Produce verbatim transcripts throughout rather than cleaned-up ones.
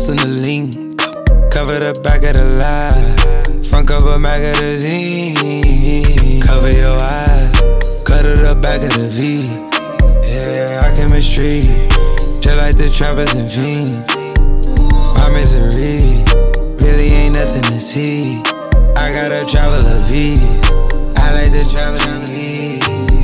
sauce in the link. Cover the back of the lie. Front cover magazine. Cover your eyes. Cut to the back of the V. Yeah, our chemistry. Just like the trappers and fiends. My misery really ain't nothing to see. I got a traveler V. I like the traveling V.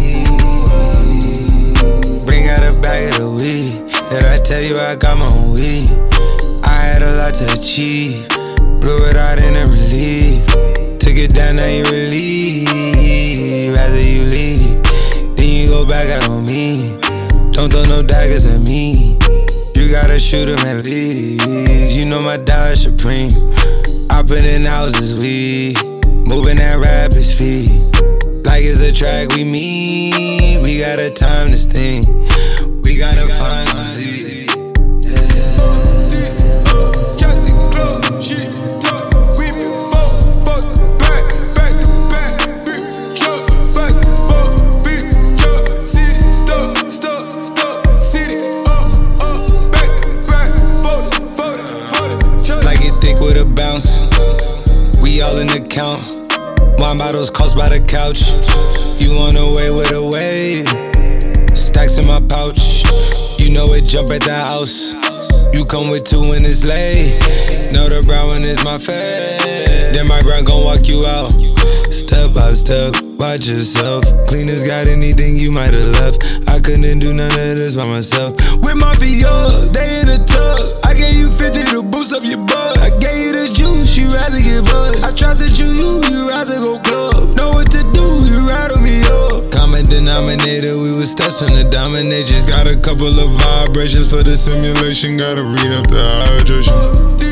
Bring out a bag of the weed. Did I tell you I got my own weed? I had a lot to achieve. Blew it out in a relief. Took it down, now you relieve. Rather you leave, then you go back out on me. Don't throw no daggers at me. You gotta shoot 'em at least. You know my dollar supreme. I put in houses, we moving at rapid speed. Like it's a track we meet. We got a time this thing. We gotta find some Z. We all in the count. Wine bottles cost by the couch. You on the way with a wave. Stacks in my pouch. You know it jump at the house. You come with two when it's late. Know the brown one is my fave. Then my brown gon' walk you out. Step by step, watch yourself. Cleaners got anything you might've left. I couldn't do none of this by myself. With my V O, they in the tub. I gave you fifty to boost up your butt. I gave you the juice, you rather get buzzed. I tried to chew you, you rather go club. Know what to do, you rattle me up. Common denominator, we was steps from the dominate. Just got a couple of vibrations for the simulation. Gotta read up the hydration.